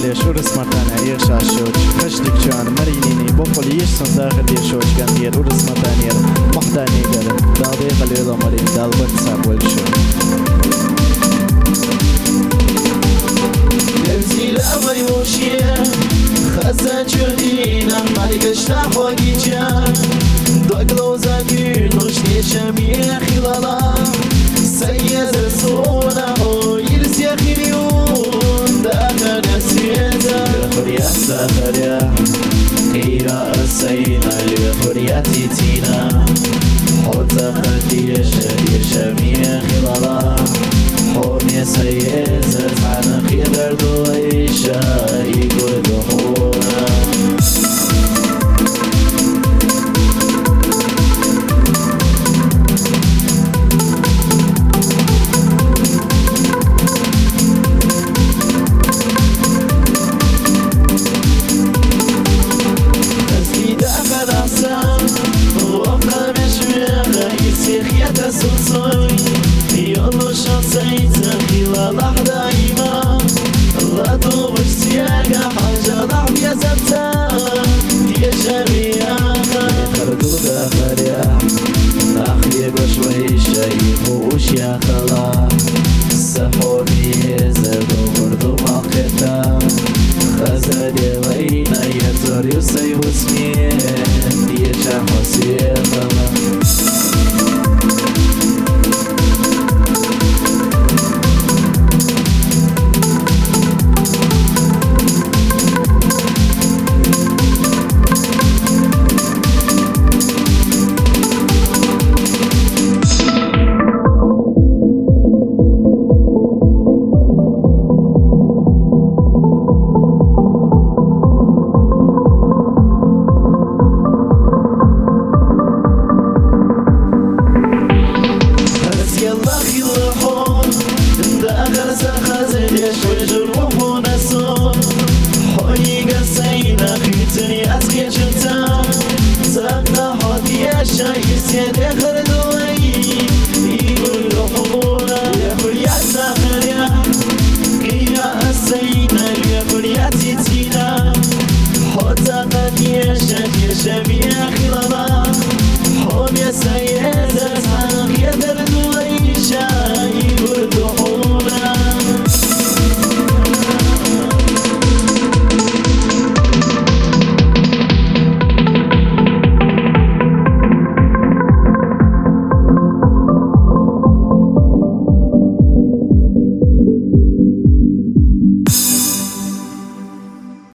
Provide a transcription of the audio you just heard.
داخل شورس متانه يرش عشوج خشتك شان مرينيني بوفل يشسن داخل يشوج كان يرورس متانير محتاني قرن داضي غليظة مرين دالبت ساب والشو نمزي لأمري موشيه خزان جهدينا مالك اشتاح وقيجان دوغلو زاقير نشتي شمية خلالا سيد الصونة يرسي خليون داخل السيدة لخريات داخل قيرا السينا لخرياتي تينا حوت خلتي شدير شمية خلالا حوني سيد عن خير دويشا يقول دخونا يلا شخصيت خلال دايما لا توبش سياقة حاجة ضعف يا زبتان يا شريعة خردو داخل يا ناخي بشوي شايف وش يا خلا سحوري زردو بردو ماقتا خزالي وينا يزور يسي وسمين يا شخصي خلا شايف سيد